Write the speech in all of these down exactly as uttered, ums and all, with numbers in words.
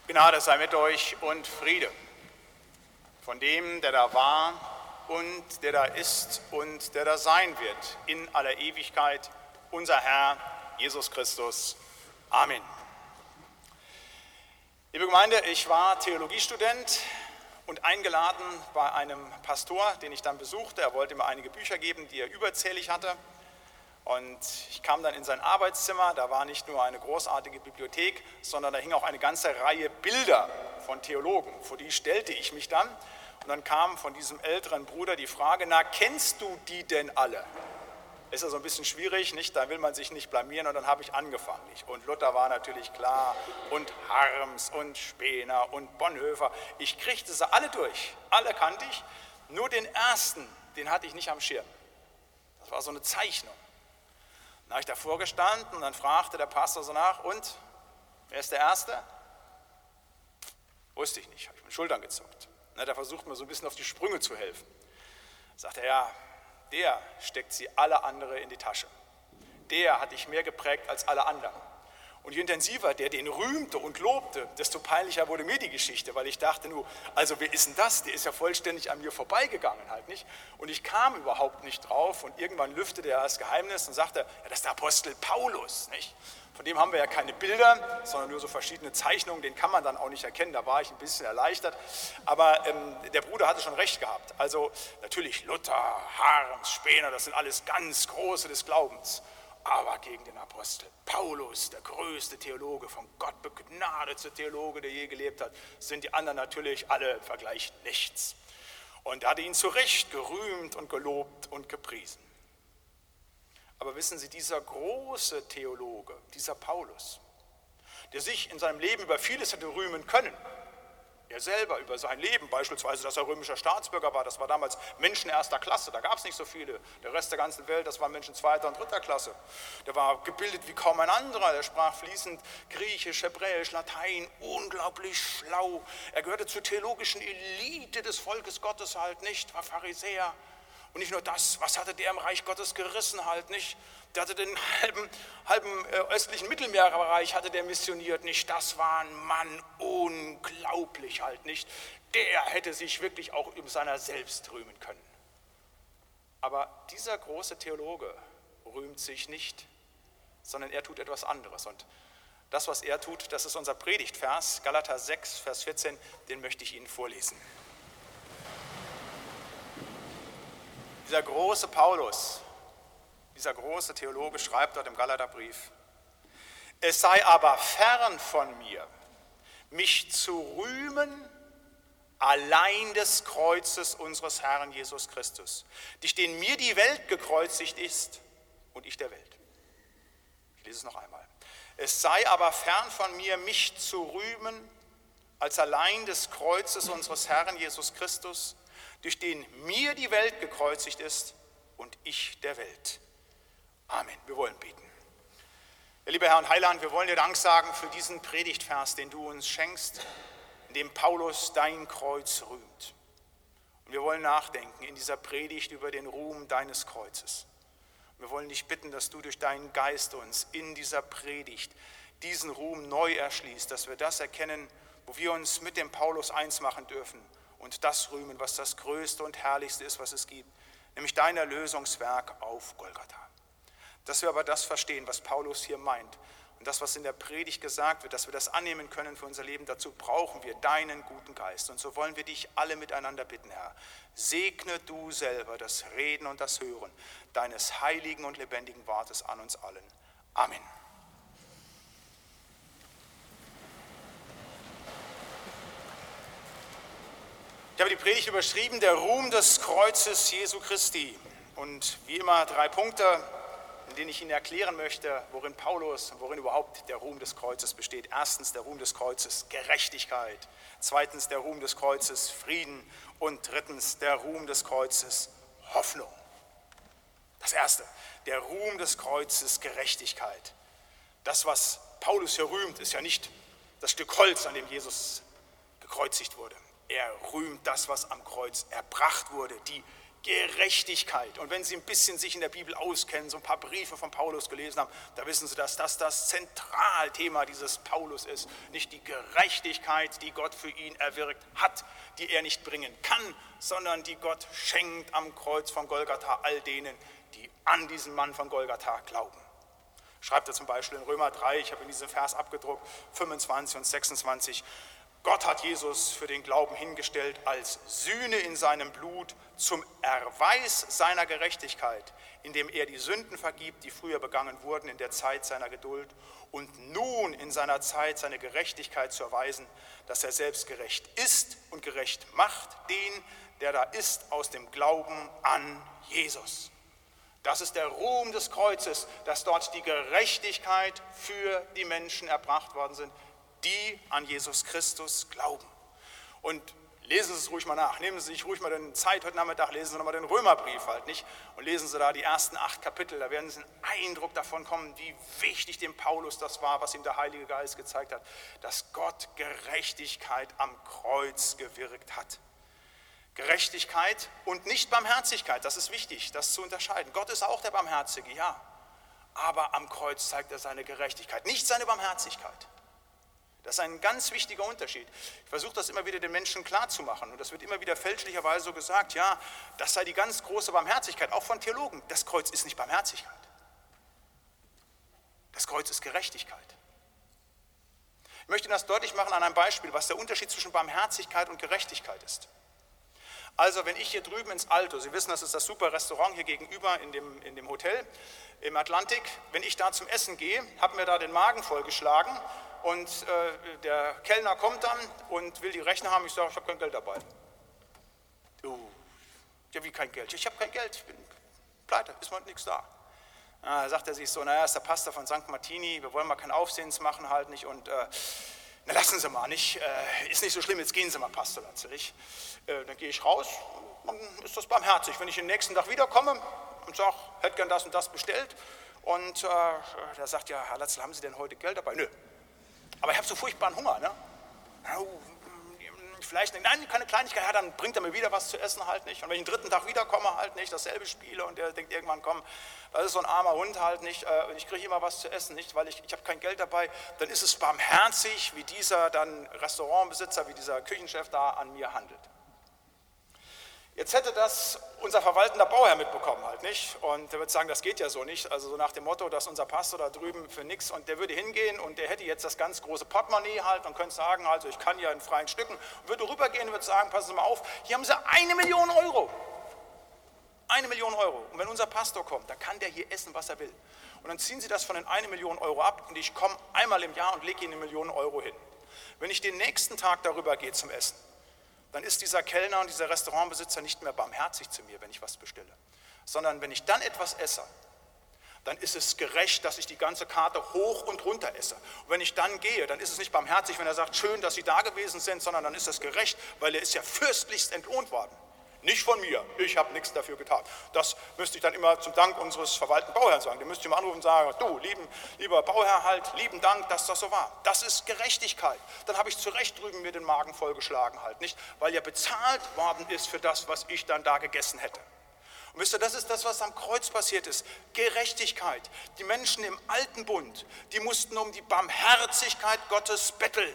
Gnade sei mit euch und Friede von dem, der da war und der da ist und der da sein wird in aller Ewigkeit, unser Herr Jesus Christus. Amen. Liebe Gemeinde, ich war Theologiestudent und eingeladen bei einem Pastor, den ich dann besuchte. Er wollte mir einige Bücher geben, die er überzählig hatte. Und ich kam dann in sein Arbeitszimmer, da war nicht nur eine großartige Bibliothek, sondern da hing auch eine ganze Reihe Bilder von Theologen, vor die stellte ich mich dann. Und dann kam von diesem älteren Bruder die Frage, na, kennst du die denn alle? Ist ja so ein bisschen schwierig, nicht? Da will man sich nicht blamieren und dann habe ich angefangen. Nicht? Und Luther war natürlich klar und Harms und Spener und Bonhoeffer. Ich kriegte sie alle durch, alle kannte ich, nur den ersten, den hatte ich nicht am Schirm. Das war so eine Zeichnung. Dann habe ich davor gestanden und dann fragte der Pastor so nach, und, wer ist der Erste? Wusste ich nicht, habe ich mit den Schultern gezuckt. Na, der versucht mir so ein bisschen auf die Sprünge zu helfen. Sagt er, ja, der steckt sie alle andere in die Tasche. Der hat dich mehr geprägt als alle anderen. Und je intensiver der den rühmte und lobte, desto peinlicher wurde mir die Geschichte, weil ich dachte nur, also wer ist denn das? Der ist ja vollständig an mir vorbeigegangen halt, nicht? Und ich kam überhaupt nicht drauf und irgendwann lüftete er das Geheimnis und sagte, ja, das ist der Apostel Paulus, nicht? Von dem haben wir ja keine Bilder, sondern nur so verschiedene Zeichnungen, den kann man dann auch nicht erkennen, da war ich ein bisschen erleichtert. Aber ähm, der Bruder hatte schon recht gehabt. Also natürlich Luther, Harms, Spener, das sind alles ganz Große des Glaubens. Aber gegen den Apostel Paulus, der größte Theologe, von Gott begnadete Theologe, der je gelebt hat, sind die anderen natürlich alle im Vergleich nichts. Und er hatte ihn zu Recht gerühmt und gelobt und gepriesen. Aber wissen Sie, dieser große Theologe, dieser Paulus, der sich in seinem Leben über vieles hätte rühmen können, er selber über sein Leben, beispielsweise, dass er römischer Staatsbürger war, das war damals Menschen erster Klasse, da gab es nicht so viele. Der Rest der ganzen Welt, das waren Menschen zweiter und dritter Klasse. Der war gebildet wie kaum ein anderer, der sprach fließend Griechisch, Hebräisch, Latein, unglaublich schlau. Er gehörte zur theologischen Elite des Volkes Gottes halt nicht, war Pharisäer. Und nicht nur das, was hatte der im Reich Gottes gerissen halt nicht? Der hatte den halben, halben äh, östlichen Mittelmeerbereich, hatte der missioniert nicht. Das war ein Mann unglaublich halt nicht. Der hätte sich wirklich auch über seiner selbst rühmen können. Aber dieser große Theologe rühmt sich nicht, sondern er tut etwas anderes. Und das, was er tut, das ist unser Predigtvers, Galater sechs, Vers vierzehn, den möchte ich Ihnen vorlesen. Dieser große Paulus, dieser große Theologe schreibt dort im Galaterbrief, es sei aber fern von mir, mich zu rühmen allein des Kreuzes unseres Herrn Jesus Christus, durch den mir die Welt gekreuzigt ist und ich der Welt. Ich lese es noch einmal. Es sei aber fern von mir, mich zu rühmen als allein des Kreuzes unseres Herrn Jesus Christus, durch den mir die Welt gekreuzigt ist und ich der Welt. Amen. Wir wollen beten. Ja, lieber Herr und Heiland, wir wollen dir Dank sagen für diesen Predigtvers, den du uns schenkst, in dem Paulus dein Kreuz rühmt. Und wir wollen nachdenken in dieser Predigt über den Ruhm deines Kreuzes. Wir wollen dich bitten, dass du durch deinen Geist uns in dieser Predigt diesen Ruhm neu erschließt, dass wir das erkennen, wo wir uns mit dem Paulus eins machen dürfen, und das rühmen, was das Größte und Herrlichste ist, was es gibt, nämlich dein Erlösungswerk auf Golgatha. Dass wir aber das verstehen, was Paulus hier meint und das, was in der Predigt gesagt wird, dass wir das annehmen können für unser Leben, dazu brauchen wir deinen guten Geist. Und so wollen wir dich alle miteinander bitten, Herr. Segne du selber das Reden und das Hören deines heiligen und lebendigen Wortes an uns allen. Amen. Ich habe die Predigt überschrieben, der Ruhm des Kreuzes Jesu Christi. Und wie immer drei Punkte, in denen ich Ihnen erklären möchte, worin Paulus und worin überhaupt der Ruhm des Kreuzes besteht. Erstens der Ruhm des Kreuzes Gerechtigkeit. Zweitens der Ruhm des Kreuzes Frieden. Und drittens der Ruhm des Kreuzes Hoffnung. Das erste, der Ruhm des Kreuzes Gerechtigkeit. Das, was Paulus hier rühmt, ist ja nicht das Stück Holz, an dem Jesus gekreuzigt wurde. Er rühmt das, was am Kreuz erbracht wurde, die Gerechtigkeit. Und wenn Sie ein bisschen sich in der Bibel auskennen, so ein paar Briefe von Paulus gelesen haben, da wissen Sie, dass das das Zentralthema dieses Paulus ist. Nicht die Gerechtigkeit, die Gott für ihn erwirkt hat, die er nicht bringen kann, sondern die Gott schenkt am Kreuz von Golgatha all denen, die an diesen Mann von Golgatha glauben. Schreibt er zum Beispiel in Römer drei, ich habe in diesem Vers abgedruckt, fünfundzwanzig und sechsundzwanzig, Gott hat Jesus für den Glauben hingestellt als Sühne in seinem Blut zum Erweis seiner Gerechtigkeit, indem er die Sünden vergibt, die früher begangen wurden in der Zeit seiner Geduld und nun in seiner Zeit seine Gerechtigkeit zu erweisen, dass er selbst gerecht ist und gerecht macht den, der da ist, aus dem Glauben an Jesus. Das ist der Ruhm des Kreuzes, dass dort die Gerechtigkeit für die Menschen erbracht worden sind, die an Jesus Christus glauben. Und lesen Sie es ruhig mal nach, nehmen Sie sich ruhig mal den Zeit heute Nachmittag, lesen Sie nochmal den Römerbrief halt, nicht? Und lesen Sie da die ersten acht Kapitel, da werden Sie einen Eindruck davon kommen, wie wichtig dem Paulus das war, was ihm der Heilige Geist gezeigt hat, dass Gott Gerechtigkeit am Kreuz gewirkt hat. Gerechtigkeit und nicht Barmherzigkeit, das ist wichtig, das zu unterscheiden. Gott ist auch der Barmherzige, ja, aber am Kreuz zeigt er seine Gerechtigkeit, nicht seine Barmherzigkeit. Das ist ein ganz wichtiger Unterschied. Ich versuche das immer wieder den Menschen klarzumachen und das wird immer wieder fälschlicherweise so gesagt, ja, das sei die ganz große Barmherzigkeit, auch von Theologen. Das Kreuz ist nicht Barmherzigkeit. Das Kreuz ist Gerechtigkeit. Ich möchte das deutlich machen an einem Beispiel, was der Unterschied zwischen Barmherzigkeit und Gerechtigkeit ist. Also wenn ich hier drüben ins Alto, Sie wissen, das ist das super Restaurant hier gegenüber in dem, in dem Hotel im Atlantik, wenn ich da zum Essen gehe, habe mir da den Magen vollgeschlagen und äh, der Kellner kommt dann und will die Rechnung haben, ich sage, ich habe kein Geld dabei. Oh, ja wie kein Geld? Ich habe kein Geld, ich bin pleite, ist mal nichts da. Da sagt er sich so, naja, ist der Pastor von Sankt Martini, wir wollen mal kein Aufsehens machen halt nicht und äh, na lassen Sie mal, nicht, äh, ist nicht so schlimm, jetzt gehen Sie mal, Pastor, dazu nicht. Äh, dann gehe ich raus, dann ist das barmherzig. Wenn ich den nächsten Tag wiederkomme und sage, hätte gern das und das bestellt und äh, der sagt, ja, Herr Latzel, haben Sie denn heute Geld dabei? Nö. Aber ich habe so furchtbaren Hunger, ne? Vielleicht, nein, keine Kleinigkeit, ja, dann bringt er mir wieder was zu essen halt nicht. Und wenn ich den dritten Tag wiederkomme halt nicht, dasselbe spiele und der denkt irgendwann, komm, das ist so ein armer Hund halt nicht, äh, ich kriege immer was zu essen nicht, weil ich, ich habe kein Geld dabei, dann ist es barmherzig, wie dieser dann Restaurantbesitzer, wie dieser Küchenchef da an mir handelt. Jetzt hätte das unser verwaltender Bauherr mitbekommen halt nicht und der würde sagen, das geht ja so nicht, also so nach dem Motto, dass unser Pastor da drüben für nichts und der würde hingehen und der hätte jetzt das ganz große Portemonnaie halt und könnte sagen, also ich kann ja in freien Stücken, und würde rübergehen und würde sagen, passen Sie mal auf, hier haben Sie eine Million Euro, eine Million Euro und wenn unser Pastor kommt, dann kann der hier essen, was er will und dann ziehen Sie das von den eine Million Euro ab und ich komme einmal im Jahr und lege Ihnen eine Million Euro hin. Wenn ich den nächsten Tag darüber gehe zum Essen, dann ist dieser Kellner und dieser Restaurantbesitzer nicht mehr barmherzig zu mir, wenn ich was bestelle, sondern wenn ich dann etwas esse, dann ist es gerecht, dass ich die ganze Karte hoch und runter esse. Und wenn ich dann gehe, dann ist es nicht barmherzig, wenn er sagt, schön, dass Sie da gewesen sind, sondern dann ist es gerecht, weil er ist ja fürstlichst entlohnt worden. Nicht von mir, ich habe nichts dafür getan. Das müsste ich dann immer zum Dank unseres verwaltenden Bauherrn sagen. Den müsste ich mal anrufen und sagen, du, lieben, lieber Bauherr, halt, lieben Dank, dass das so war. Das ist Gerechtigkeit. Dann habe ich zu Recht drüben mir den Magen vollgeschlagen halt, nicht? Weil ja bezahlt worden ist für das, was ich dann da gegessen hätte. Und wisst ihr, das ist das, was am Kreuz passiert ist. Gerechtigkeit. Die Menschen im alten Bund, die mussten um die Barmherzigkeit Gottes betteln.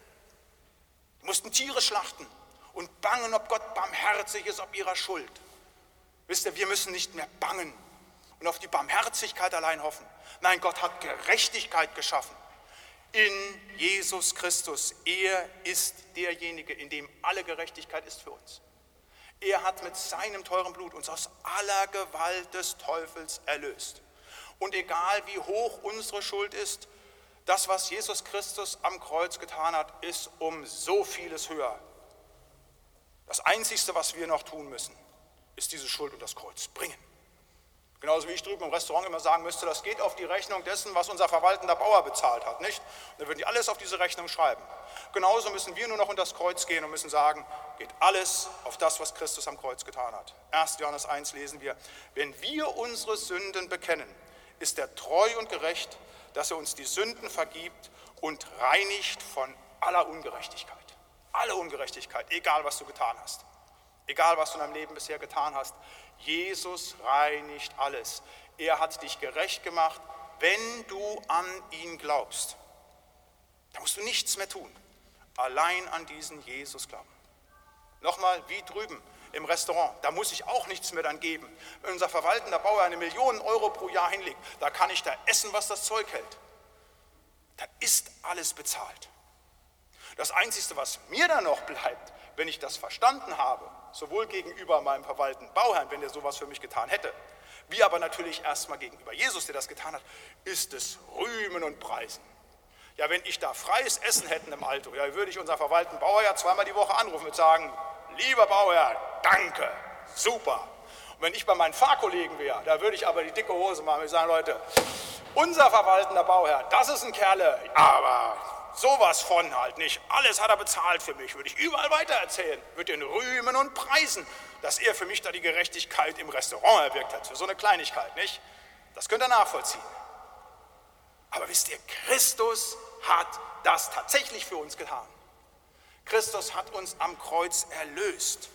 Die mussten Tiere schlachten und bangen, ob Gott barmherzig ist, ob ihrer Schuld. Wisst ihr, wir müssen nicht mehr bangen und auf die Barmherzigkeit allein hoffen. Nein, Gott hat Gerechtigkeit geschaffen. In Jesus Christus. Er ist derjenige, in dem alle Gerechtigkeit ist für uns. Er hat mit seinem teuren Blut uns aus aller Gewalt des Teufels erlöst. Und egal wie hoch unsere Schuld ist, das, was Jesus Christus am Kreuz getan hat, ist um so vieles höher. Das Einzige, was wir noch tun müssen, ist diese Schuld und das Kreuz bringen. Genauso wie ich drüben im Restaurant immer sagen müsste, das geht auf die Rechnung dessen, was unser verwaltender Bauer bezahlt hat, nicht? Und dann würden die alles auf diese Rechnung schreiben. Genauso müssen wir nur noch unter das Kreuz gehen und müssen sagen, geht alles auf das, was Christus am Kreuz getan hat. erster Johannes eins lesen wir, wenn wir unsere Sünden bekennen, ist er treu und gerecht, dass er uns die Sünden vergibt und reinigt von aller Ungerechtigkeit. Alle Ungerechtigkeit, egal was du getan hast. Egal, was du in deinem Leben bisher getan hast, Jesus reinigt alles. Er hat dich gerecht gemacht, wenn du an ihn glaubst. Da musst du nichts mehr tun. Allein an diesen Jesus glauben. Nochmal, wie drüben im Restaurant, da muss ich auch nichts mehr dann geben. Wenn unser verwaltender Bauer eine Million Euro pro Jahr hinlegt, da kann ich da essen, was das Zeug hält. Da ist alles bezahlt. Das Einzige, was mir dann noch bleibt, wenn ich das verstanden habe, sowohl gegenüber meinem verwaltenden Bauherrn, wenn der sowas für mich getan hätte, wie aber natürlich erstmal gegenüber Jesus, der das getan hat, ist es Rühmen und Preisen. Ja, wenn ich da freies Essen hätte im Alto, ja, würde ich unseren verwaltenden Bauer ja zweimal die Woche anrufen und sagen, lieber Bauherr, danke, super. Und wenn ich bei meinen Fahrkollegen wäre, da würde ich aber die dicke Hose machen und sagen, Leute, unser verwaltender Bauherr, das ist ein Kerle, aber sowas von halt nicht. Alles hat er bezahlt für mich, würde ich überall weitererzählen, würde ihn rühmen und preisen, dass er für mich da die Gerechtigkeit im Restaurant erwirkt hat, für so eine Kleinigkeit, nicht? Das könnt ihr nachvollziehen. Aber wisst ihr, Christus hat das tatsächlich für uns getan. Christus hat uns am Kreuz erlöst.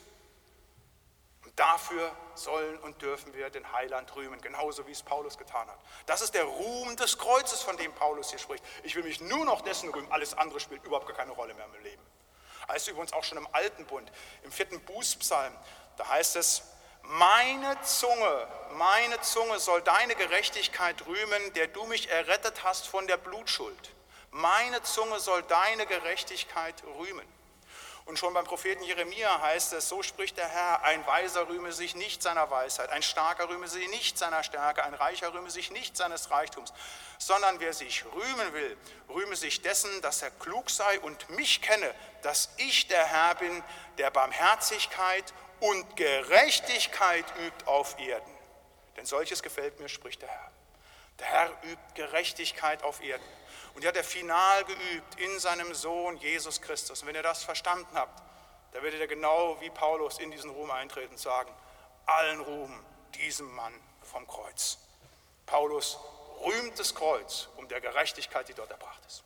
Und dafür sollen und dürfen wir den Heiland rühmen, genauso wie es Paulus getan hat. Das ist der Ruhm des Kreuzes, von dem Paulus hier spricht. Ich will mich nur noch dessen rühmen, alles andere spielt überhaupt gar keine Rolle mehr im Leben. Heißt übrigens auch schon im Alten Bund, im vierten Bußpsalm, da heißt es, meine Zunge, meine Zunge soll deine Gerechtigkeit rühmen, der du mich errettet hast von der Blutschuld. Meine Zunge soll deine Gerechtigkeit rühmen. Und schon beim Propheten Jeremia heißt es, so spricht der Herr, ein Weiser rühme sich nicht seiner Weisheit, ein Starker rühme sich nicht seiner Stärke, ein Reicher rühme sich nicht seines Reichtums, sondern wer sich rühmen will, rühme sich dessen, dass er klug sei und mich kenne, dass ich der Herr bin, der Barmherzigkeit und Gerechtigkeit übt auf Erden. Denn solches gefällt mir, spricht der Herr. Der Herr übt Gerechtigkeit auf Erden. Und die hat er final geübt in seinem Sohn Jesus Christus. Und wenn ihr das verstanden habt, dann werdet ihr genau wie Paulus in diesen Ruhm eintreten und sagen, allen Ruhm diesem Mann vom Kreuz. Paulus rühmt das Kreuz um der Gerechtigkeit, die dort erbracht ist.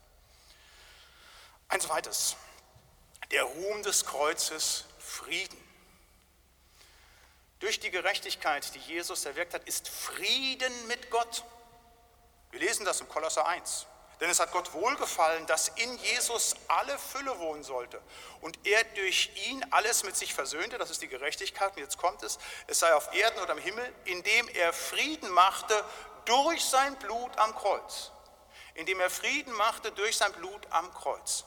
Ein zweites, der Ruhm des Kreuzes Frieden. Durch die Gerechtigkeit, die Jesus erwirkt hat, ist Frieden mit Gott. Wir lesen das im Kolosser eins. Denn es hat Gott wohlgefallen, dass in Jesus alle Fülle wohnen sollte und er durch ihn alles mit sich versöhnte, das ist die Gerechtigkeit, und jetzt kommt es, es sei auf Erden oder im Himmel, indem er Frieden machte durch sein Blut am Kreuz. Indem er Frieden machte durch sein Blut am Kreuz.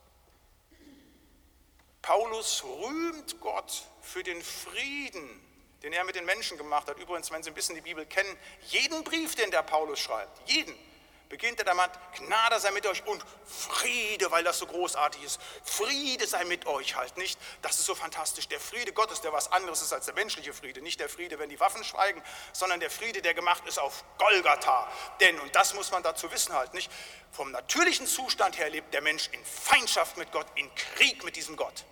Paulus rühmt Gott für den Frieden, den er mit den Menschen gemacht hat. Übrigens, wenn Sie ein bisschen die Bibel kennen, jeden Brief, den der Paulus schreibt, jeden, beginnt er damit, Gnade sei mit euch und Friede, weil das so großartig ist. Friede sei mit euch halt, nicht? Das ist so fantastisch. Der Friede Gottes, der was anderes ist als der menschliche Friede. Nicht der Friede, wenn die Waffen schweigen, sondern der Friede, der gemacht ist auf Golgatha. Denn, und das muss man dazu wissen halt, nicht? Vom natürlichen Zustand her lebt der Mensch in Feindschaft mit Gott, in Krieg mit diesem Gott.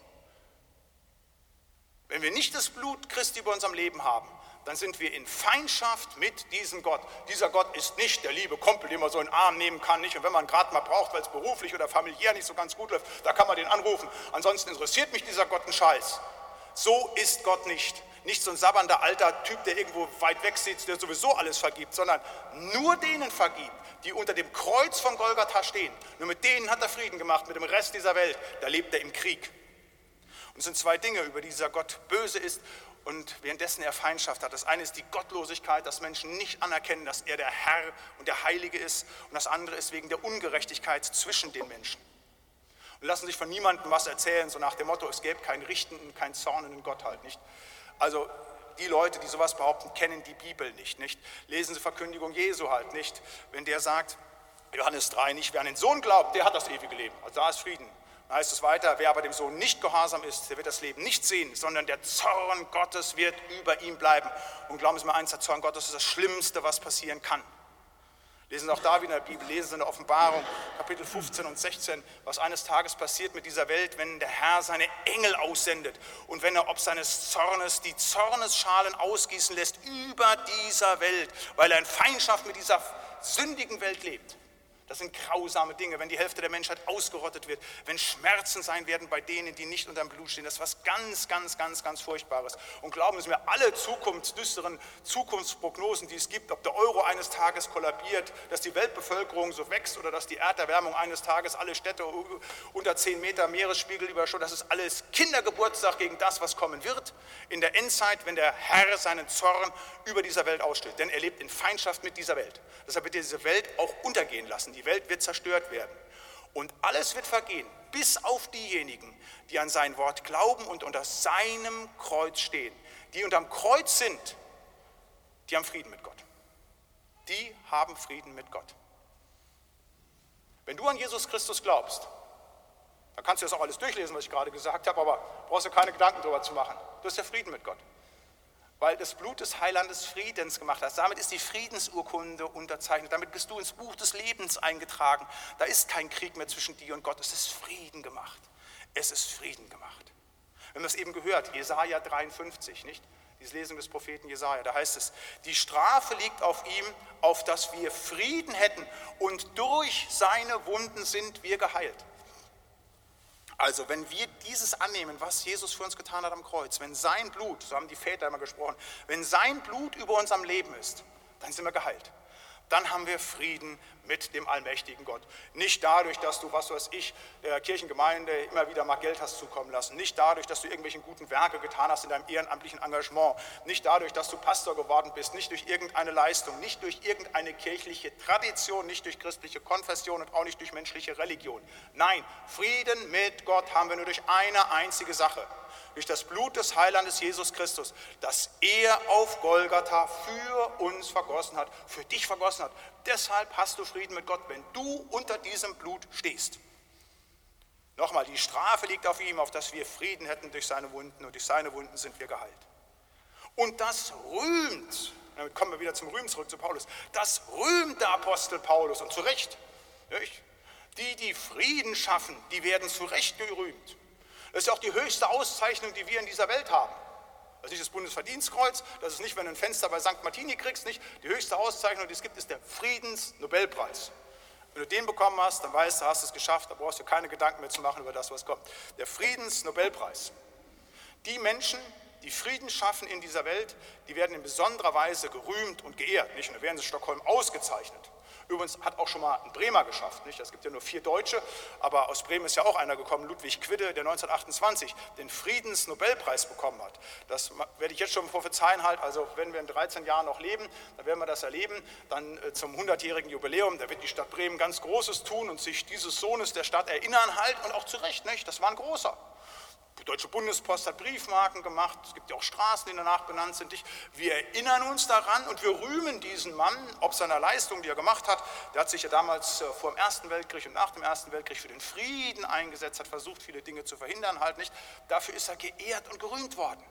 Wenn wir nicht das Blut Christi über unserem Leben haben, dann sind wir in Feindschaft mit diesem Gott. Dieser Gott ist nicht der liebe Kumpel, den man so in den Arm nehmen kann, nicht. Und wenn man gerade mal braucht, weil es beruflich oder familiär nicht so ganz gut läuft, da kann man den anrufen. Ansonsten interessiert mich dieser Gott einen Scheiß. So ist Gott nicht. Nicht so ein sabbernder alter Typ, der irgendwo weit weg sitzt, der sowieso alles vergibt, sondern nur denen vergibt, die unter dem Kreuz von Golgatha stehen. Nur mit denen hat er Frieden gemacht, mit dem Rest dieser Welt. Da lebt er im Krieg. Und es sind zwei Dinge, über die dieser Gott böse ist und währenddessen er Feindschaft hat. Das eine ist die Gottlosigkeit, dass Menschen nicht anerkennen, dass er der Herr und der Heilige ist. Und das andere ist wegen der Ungerechtigkeit zwischen den Menschen. Und lassen sich von niemandem was erzählen, so nach dem Motto, es gäbe keinen richtenden, keinen zornenden Gott halt nicht. Also die Leute, die sowas behaupten, kennen die Bibel nicht, nicht. Lesen sie Verkündigung Jesu halt nicht. Wenn der sagt, Johannes drei, nicht wer an den Sohn glaubt, der hat das ewige Leben. Also da ist Frieden. Dann heißt es weiter, wer aber dem Sohn nicht gehorsam ist, der wird das Leben nicht sehen, sondern der Zorn Gottes wird über ihm bleiben. Und glauben Sie mir eins, der Zorn Gottes ist das Schlimmste, was passieren kann. Lesen Sie auch da wieder in der Bibel, lesen Sie in der Offenbarung, Kapitel fünfzehn und sechzehn, was eines Tages passiert mit dieser Welt, wenn der Herr seine Engel aussendet und wenn er ob seines Zornes die Zornesschalen ausgießen lässt über dieser Welt, weil er in Feindschaft mit dieser sündigen Welt lebt. Das sind grausame Dinge, wenn die Hälfte der Menschheit ausgerottet wird, wenn Schmerzen sein werden bei denen, die nicht unter dem Blut stehen. Das ist was ganz, ganz, ganz, ganz Furchtbares. Und glauben Sie mir, alle zukunftsdüsteren Zukunftsprognosen, die es gibt, ob der Euro eines Tages kollabiert, dass die Weltbevölkerung so wächst oder dass die Erderwärmung eines Tages alle Städte unter zehn Meter Meeresspiegel überschüttet, das ist alles Kindergeburtstag gegen das, was kommen wird in der Endzeit, wenn der Herr seinen Zorn über dieser Welt ausstellt. Denn er lebt in Feindschaft mit dieser Welt. Deshalb wird er diese Welt auch untergehen lassen. Die Welt wird zerstört werden. Und alles wird vergehen, bis auf diejenigen, die an sein Wort glauben und unter seinem Kreuz stehen. Die unterm Kreuz sind, die haben Frieden mit Gott. Die haben Frieden mit Gott. Wenn du an Jesus Christus glaubst, dann kannst du das auch alles durchlesen, was ich gerade gesagt habe, aber brauchst du keine Gedanken darüber zu machen. Du hast ja Frieden mit Gott. Weil das Blut des Heilandes Friedens gemacht hast. Damit ist die Friedensurkunde unterzeichnet. Damit bist du ins Buch des Lebens eingetragen. Da ist kein Krieg mehr zwischen dir und Gott. Es ist Frieden gemacht. Es ist Frieden gemacht. Wir haben das eben gehört, Jesaja dreiundfünfzig, nicht? Diese Lesung des Propheten Jesaja. Da heißt es, die Strafe liegt auf ihm, auf dass wir Frieden hätten. Und durch seine Wunden sind wir geheilt. Also wenn wir dieses annehmen, was Jesus für uns getan hat am Kreuz, wenn sein Blut, so haben die Väter immer gesprochen, wenn sein Blut über unserem Leben ist, dann sind wir geheilt. Dann haben wir Frieden mit dem allmächtigen Gott. Nicht dadurch, dass du, was weiß ich, der Kirchengemeinde immer wieder mal Geld hast zukommen lassen. Nicht dadurch, dass du irgendwelche guten Werke getan hast in deinem ehrenamtlichen Engagement. Nicht dadurch, dass du Pastor geworden bist. Nicht durch irgendeine Leistung. Nicht durch irgendeine kirchliche Tradition. Nicht durch christliche Konfession und auch nicht durch menschliche Religion. Nein, Frieden mit Gott haben wir nur durch eine einzige Sache. Durch das Blut des Heilandes Jesus Christus, das er auf Golgatha für uns vergossen hat, für dich vergossen hat. Deshalb hast du Frieden mit Gott, wenn du unter diesem Blut stehst. Nochmal, die Strafe liegt auf ihm, auf dass wir Frieden hätten durch seine Wunden, und durch seine Wunden sind wir geheilt. Und das rühmt, damit kommen wir wieder zum Rühmen zurück zu Paulus, das rühmt der Apostel Paulus, und zu Recht. Die, die Frieden schaffen, die werden zu Recht gerühmt. Das ist ja auch die höchste Auszeichnung, die wir in dieser Welt haben. Das ist nicht das Bundesverdienstkreuz, das ist nicht, wenn du ein Fenster bei Sankt Martini kriegst, nicht. Die höchste Auszeichnung, die es gibt, ist der Friedensnobelpreis. Wenn du den bekommen hast, dann weißt du, hast es geschafft, da brauchst du keine Gedanken mehr zu machen über das, was kommt. Der Friedensnobelpreis. Die Menschen, die Frieden schaffen in dieser Welt, die werden in besonderer Weise gerühmt und geehrt, nicht? Und da werden sie in Stockholm ausgezeichnet. Übrigens hat auch schon mal ein Bremer geschafft, nicht? Es gibt ja nur vier Deutsche, aber aus Bremen ist ja auch einer gekommen, Ludwig Quidde, der neunzehnhundertachtundzwanzig den Friedensnobelpreis bekommen hat. Das werde ich jetzt schon prophezeien halt, also wenn wir in dreizehn Jahren noch leben, dann werden wir das erleben, dann zum hundertjährigen Jubiläum, da wird die Stadt Bremen ganz Großes tun und sich dieses Sohnes der Stadt erinnern halt, und auch zu Recht, nicht? Das war ein großer. Die Deutsche Bundespost hat Briefmarken gemacht, es gibt ja auch Straßen, die danach benannt sind. Wir erinnern uns daran und wir rühmen diesen Mann, ob seiner Leistung, die er gemacht hat. Der hat sich ja damals vor dem Ersten Weltkrieg und nach dem Ersten Weltkrieg für den Frieden eingesetzt, hat versucht, viele Dinge zu verhindern, halt nicht. Dafür ist er geehrt und gerühmt worden.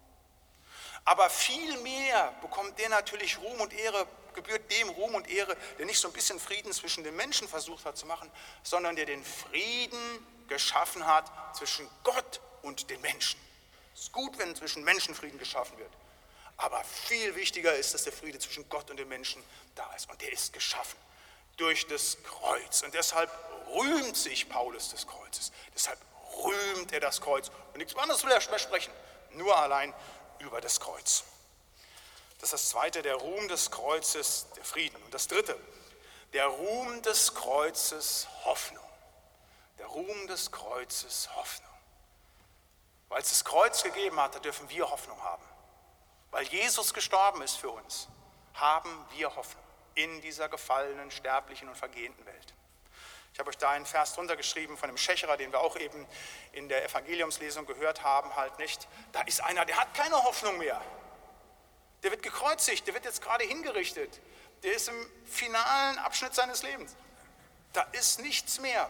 Aber viel mehr bekommt der natürlich Ruhm und Ehre, gebührt dem Ruhm und Ehre, der nicht so ein bisschen Frieden zwischen den Menschen versucht hat zu machen, sondern der den Frieden geschaffen hat zwischen Gott und den Menschen. Es ist gut, wenn zwischen Menschen Frieden geschaffen wird. Aber viel wichtiger ist, dass der Friede zwischen Gott und den Menschen da ist. Und der ist geschaffen durch das Kreuz. Und deshalb rühmt sich Paulus des Kreuzes. Deshalb rühmt er das Kreuz. Und nichts anderes will er mehr sprechen. Nur allein über das Kreuz. Das ist das Zweite, der Ruhm des Kreuzes, der Frieden. Und das Dritte, der Ruhm des Kreuzes, Hoffnung. Der Ruhm des Kreuzes, Hoffnung. Weil es das Kreuz gegeben hat, da dürfen wir Hoffnung haben. Weil Jesus gestorben ist für uns, haben wir Hoffnung in dieser gefallenen, sterblichen und vergehenden Welt. Ich habe euch da einen Vers drunter geschrieben von dem Schächerer, den wir auch eben in der Evangeliumslesung gehört haben, halt nicht. Da ist einer, der hat keine Hoffnung mehr. Der wird gekreuzigt, der wird jetzt gerade hingerichtet. Der ist im finalen Abschnitt seines Lebens. Da ist nichts mehr.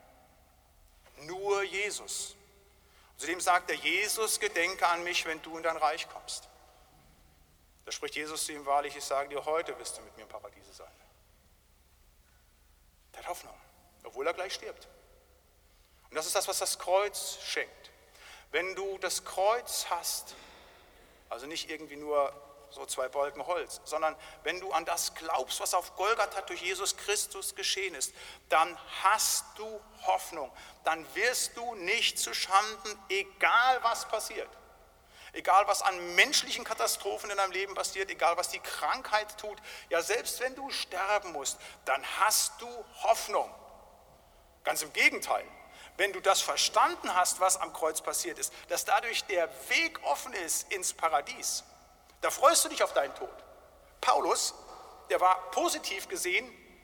Nur Jesus. Zudem sagt er, Jesus, gedenke an mich, wenn du in dein Reich kommst. Da spricht Jesus zu ihm, wahrlich, ich sage dir, heute wirst du mit mir im Paradiese sein. Der hat Hoffnung, obwohl er gleich stirbt. Und das ist das, was das Kreuz schenkt. Wenn du das Kreuz hast, also nicht irgendwie nur so zwei Balken Holz, sondern wenn du an das glaubst, was auf Golgatha durch Jesus Christus geschehen ist, dann hast du Hoffnung, dann wirst du nicht zu Schanden, egal was passiert. Egal was an menschlichen Katastrophen in deinem Leben passiert, egal was die Krankheit tut, ja selbst wenn du sterben musst, dann hast du Hoffnung. Ganz im Gegenteil, wenn du das verstanden hast, was am Kreuz passiert ist, dass dadurch der Weg offen ist ins Paradies, da freust du dich auf deinen Tod. Paulus, der war positiv gesehen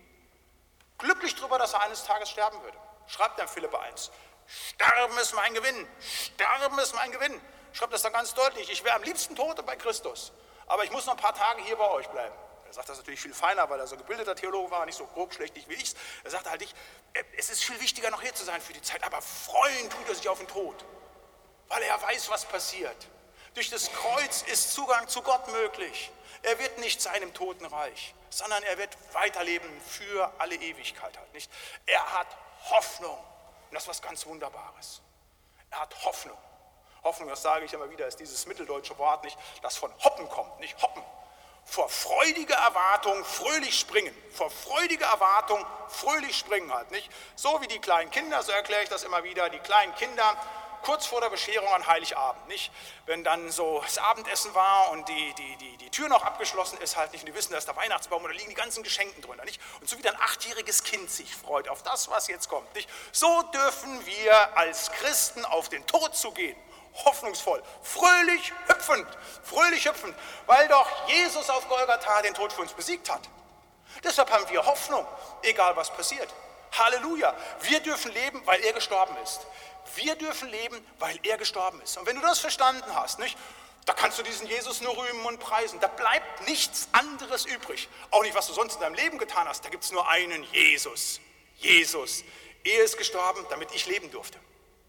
glücklich darüber, dass er eines Tages sterben würde. Schreibt er in Philipper eins, Sterben ist mein Gewinn, Sterben ist mein Gewinn. Schreibt das da ganz deutlich, ich wäre am liebsten tot bei Christus, aber ich muss noch ein paar Tage hier bei euch bleiben. Er sagt das natürlich viel feiner, weil er so ein gebildeter Theologe war, nicht so grobschlächtig wie ich. Er sagt halt, ich, es ist viel wichtiger, noch hier zu sein für die Zeit, aber freuen tut er sich auf den Tod, weil er weiß, was passiert. Durch das Kreuz ist Zugang zu Gott möglich. Er wird nicht sein im Totenreich, sondern er wird weiterleben für alle Ewigkeit halt, nicht? Er hat Hoffnung und das ist was ganz Wunderbares. Er hat Hoffnung. Hoffnung, das sage ich immer wieder, ist dieses mitteldeutsche Wort nicht, das von hoppen kommt, nicht hoppen. Vor freudiger Erwartung fröhlich springen. Vor freudiger Erwartung fröhlich springen halt, nicht? So wie die kleinen Kinder, so erkläre ich das immer wieder, die kleinen Kinder kurz vor der Bescherung an Heiligabend, nicht? Wenn dann so das Abendessen war und die, die, die, die Tür noch abgeschlossen ist halt nicht und die wissen, da ist der Weihnachtsbaum und da liegen die ganzen Geschenken drunter, nicht? Und so wie ein achtjähriges Kind sich freut auf das, was jetzt kommt, nicht? So dürfen wir als Christen auf den Tod zugehen. Hoffnungsvoll, fröhlich hüpfend, fröhlich hüpfend, weil doch Jesus auf Golgatha den Tod für uns besiegt hat. Deshalb haben wir Hoffnung, egal was passiert. Halleluja, wir dürfen leben, weil er gestorben ist. Wir dürfen leben, weil er gestorben ist. Und wenn du das verstanden hast, nicht, da kannst du diesen Jesus nur rühmen und preisen. Da bleibt nichts anderes übrig. Auch nicht, was du sonst in deinem Leben getan hast. Da gibt es nur einen Jesus. Jesus. Er ist gestorben, damit ich leben durfte.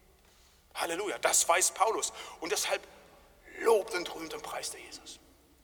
Halleluja, das weiß Paulus. Und deshalb lobt und rühmt und preist er Jesus.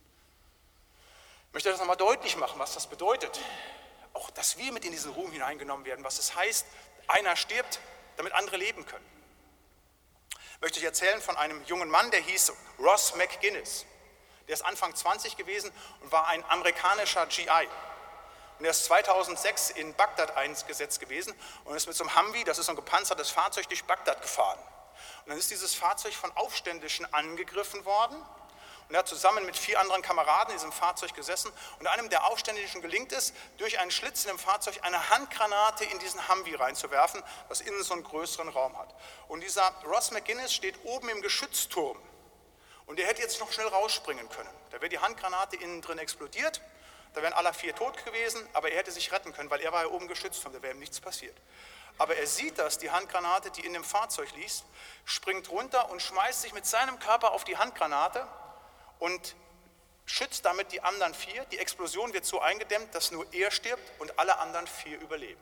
Ich möchte das nochmal deutlich machen, was das bedeutet. Auch, dass wir mit in diesen Ruhm hineingenommen werden, was es heißt, einer stirbt, damit andere leben können. Ich möchte euch erzählen von einem jungen Mann, der hieß Ross McGuinness. Der ist Anfang zwanzig gewesen und war ein amerikanischer G I. Und er ist zweitausendsechs in Bagdad eingesetzt gewesen und ist mit so einem Humvee, das ist so ein gepanzertes Fahrzeug, durch Bagdad gefahren. Und dann ist dieses Fahrzeug von Aufständischen angegriffen worden und er hat zusammen mit vier anderen Kameraden in diesem Fahrzeug gesessen und einem der Aufständischen gelingt es, durch einen Schlitz in dem Fahrzeug eine Handgranate in diesen Humvee reinzuwerfen, was innen so einen größeren Raum hat. Und dieser Ross McGuinness steht oben im Geschützturm und er hätte jetzt noch schnell rausspringen können. Da wäre die Handgranate innen drin explodiert, da wären alle vier tot gewesen, aber er hätte sich retten können, weil er war ja oben geschützt und da wäre ihm nichts passiert. Aber er sieht das, die Handgranate, die in dem Fahrzeug liegt, springt runter und schmeißt sich mit seinem Körper auf die Handgranate und schützt damit die anderen vier. Die Explosion wird so eingedämmt, dass nur er stirbt und alle anderen vier überleben.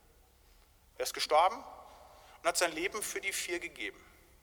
Er ist gestorben und hat sein Leben für die vier gegeben.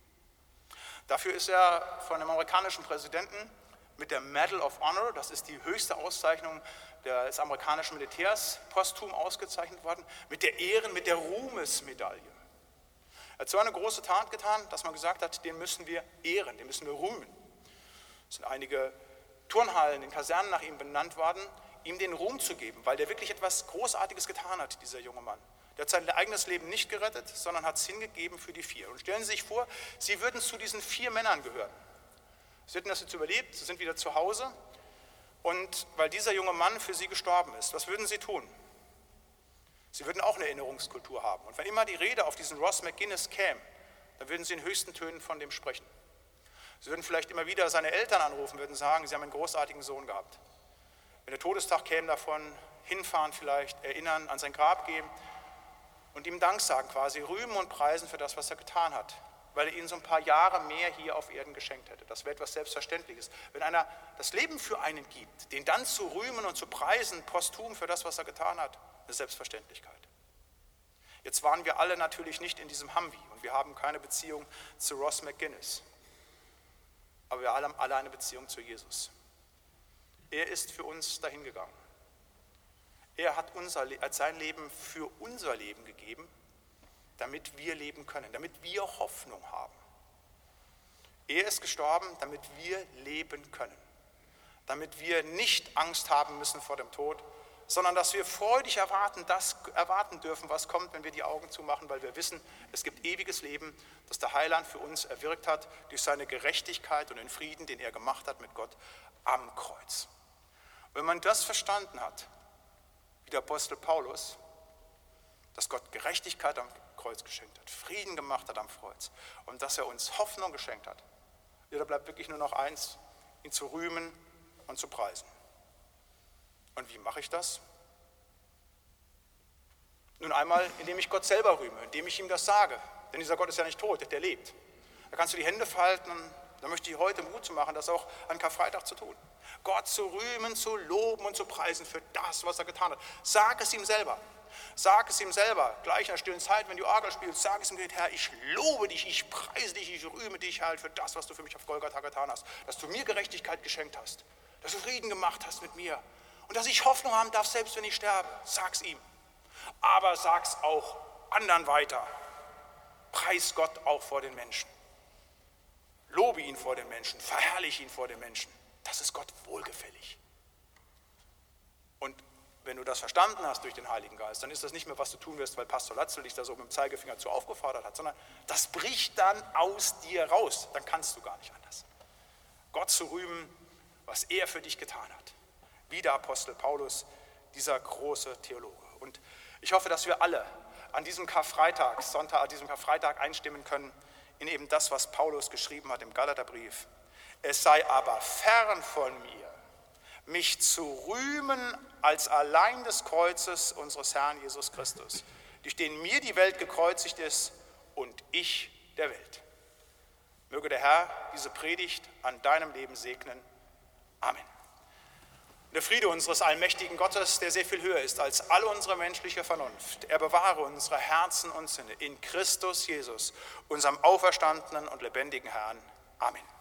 Dafür ist er von dem amerikanischen Präsidenten mit der Medal of Honor, das ist die höchste Auszeichnung des amerikanischen Militärs, posthum ausgezeichnet worden, mit der Ehren-, mit der Ruhmesmedaille. Er hat so eine große Tat getan, dass man gesagt hat, den müssen wir ehren, den müssen wir rühmen. Es sind einige Turnhallen in Kasernen nach ihm benannt worden, ihm den Ruhm zu geben, weil der wirklich etwas Großartiges getan hat, dieser junge Mann. Der hat sein eigenes Leben nicht gerettet, sondern hat es hingegeben für die vier. Und stellen Sie sich vor, Sie würden zu diesen vier Männern gehören. Sie hätten das jetzt überlebt, Sie sind wieder zu Hause und weil dieser junge Mann für Sie gestorben ist, was würden Sie tun? Sie würden auch eine Erinnerungskultur haben. Und wenn immer die Rede auf diesen Ross McGuinness käme, dann würden Sie in höchsten Tönen von dem sprechen. Sie würden vielleicht immer wieder seine Eltern anrufen, würden sagen, sie haben einen großartigen Sohn gehabt. Wenn der Todestag käme davon, hinfahren vielleicht, erinnern, an sein Grab gehen und ihm Dank sagen, quasi rühmen und preisen für das, was er getan hat, weil er ihnen so ein paar Jahre mehr hier auf Erden geschenkt hätte. Das wäre etwas Selbstverständliches. Wenn einer das Leben für einen gibt, den dann zu rühmen und zu preisen, posthum für das, was er getan hat, eine Selbstverständlichkeit. Jetzt waren wir alle natürlich nicht in diesem Humvee und wir haben keine Beziehung zu Ross McGuinness. Aber wir alle haben alle eine Beziehung zu Jesus. Er ist für uns dahingegangen. Er hat, unser, hat sein Leben für unser Leben gegeben, damit wir leben können, damit wir Hoffnung haben. Er ist gestorben, damit wir leben können. damit wir nicht Angst haben müssen vor dem Tod, sondern dass wir freudig erwarten, das erwarten dürfen, was kommt, wenn wir die Augen zumachen, weil wir wissen, es gibt ewiges Leben, das der Heiland für uns erwirkt hat, durch seine Gerechtigkeit und den Frieden, den er gemacht hat mit Gott am Kreuz. Wenn man das verstanden hat, wie der Apostel Paulus, dass Gott Gerechtigkeit am Kreuz geschenkt hat, Frieden gemacht hat am Kreuz und dass er uns Hoffnung geschenkt hat, ja, da bleibt wirklich nur noch eins, ihn zu rühmen und zu preisen. Und wie mache ich das? Nun einmal, indem ich Gott selber rühme, indem ich ihm das sage. Denn dieser Gott ist ja nicht tot, der lebt. Da kannst du die Hände falten und da möchte ich heute Mut zu machen, das auch an Karfreitag zu tun. Gott zu rühmen, zu loben und zu preisen für das, was er getan hat. Sag es ihm selber. Sag es ihm selber. Gleich in der stillen Zeit, wenn du Orgel spielst, sag es ihm, Herr, ich lobe dich, ich preise dich, ich rühme dich halt für das, was du für mich auf Golgatha getan hast. Dass du mir Gerechtigkeit geschenkt hast. Dass du Frieden gemacht hast mit mir. Und dass ich Hoffnung haben darf, selbst wenn ich sterbe, sag's ihm. Aber sag's auch anderen weiter. Preis Gott auch vor den Menschen. Lobe ihn vor den Menschen, verherrliche ihn vor den Menschen. Das ist Gott wohlgefällig. Und wenn du das verstanden hast durch den Heiligen Geist, dann ist das nicht mehr, was du tun wirst, weil Pastor Latzel dich da so mit dem Zeigefinger zu aufgefordert hat, sondern das bricht dann aus dir raus. Dann kannst du gar nicht anders. Gott zu rühmen, was er für dich getan hat. Wie der Apostel Paulus, dieser große Theologe. Und ich hoffe, dass wir alle an diesem Karfreitag, Sonntag, an diesem Karfreitag einstimmen können in eben das, was Paulus geschrieben hat im Galaterbrief. Es sei aber fern von mir, mich zu rühmen als allein des Kreuzes unseres Herrn Jesus Christus, durch den mir die Welt gekreuzigt ist und ich der Welt. Möge der Herr diese Predigt an deinem Leben segnen. Amen. Der Friede unseres allmächtigen Gottes, der sehr viel höher ist als alle unsere menschliche Vernunft, er bewahre unsere Herzen und Sinne in Christus Jesus, unserem auferstandenen und lebendigen Herrn. Amen.